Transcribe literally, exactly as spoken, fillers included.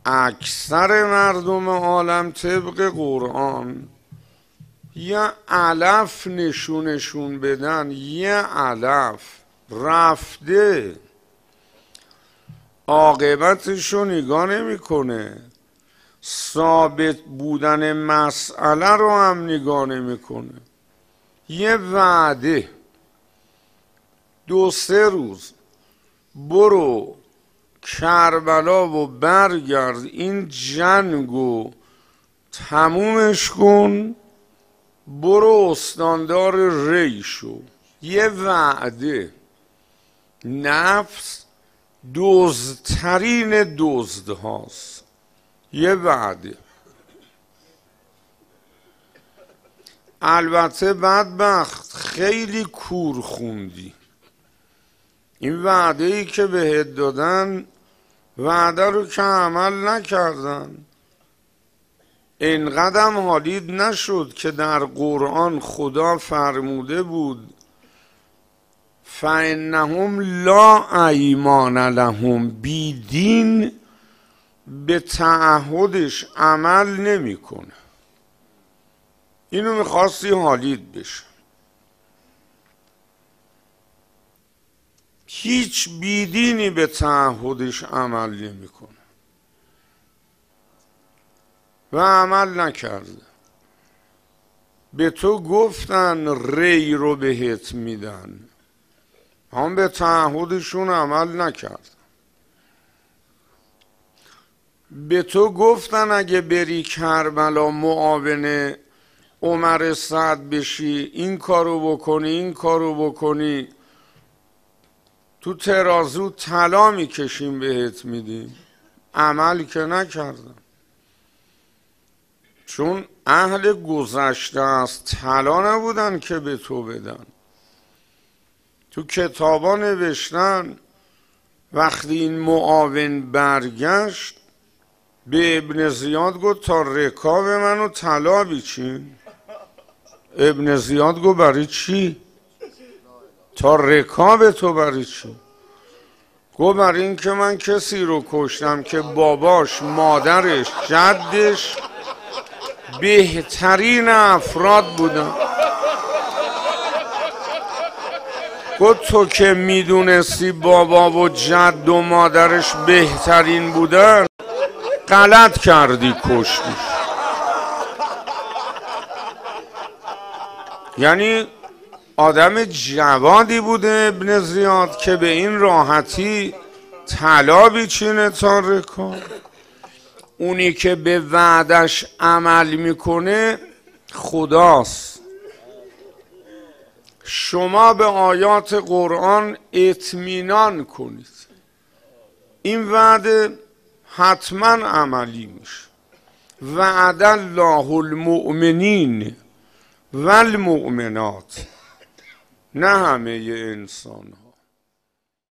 اکثر مردم عالم طبق قرآن یه علف نشونشون بدن، یه علف رفته، عاقبتشو نگاه نمیکنه، ثابت بودن مسئله رو هم نگاه نمیکنه. یه وعده دو سه روز برو کربلا و برگرد، این جنگو تمومش کن، برو استاندار ری شو. یه وعده. نفس دزدترین دزد هاست. یه وعده. البته بدبخت خیلی کور خوندی، این وعده ای که بهت دادن وعده رو که عمل نکردن. اینقدر حالید نشد که در قرآن خدا فرموده بود فَإِنَّهُمْ لَا ایمان لهم، بی دین به تعهدش عمل نمیکنه. اینو میخواستی حالید بشه. هیچ بیدینی به تعهدش عمل نمیکنه و عمل نکرده. به تو گفتن ری رو بهت میدن، هم به تعهدشون عمل نکردن. به تو گفتن اگه بری کربلا معاون عمر سعد بشی، این کارو بکنی این کارو بکنی، تو ترازو طلا میکشیم بهت میدیم، عمل که نکردن. چون اهل گذشته از طلا نبودن که به تو بدن. تو کتابا نوشتن وقتی این معاون برگشت به ابن زیاد گفت تا رکاب منو طلا بیچین. ابن زیاد گفت برای چی؟ تا رکاب تو برای چی؟ گفت برای این که من کسی رو کشتم که باباش، مادرش، جدش بهترین افراد بودن. گفت تو که میدونستی بابا و جد و مادرش بهترین بودن غلط کردی کشتی. یعنی آدم جوادی بوده ابن زیاد که به این راحتی طلا بیچینه تا رکاب. اونی که به وعدش عمل میکنه خداست. شما به آیات قرآن اطمینان کنید، این وعده حتما عملی میشه. وعد الله المؤمنین والمؤمنات، نه همه انسان.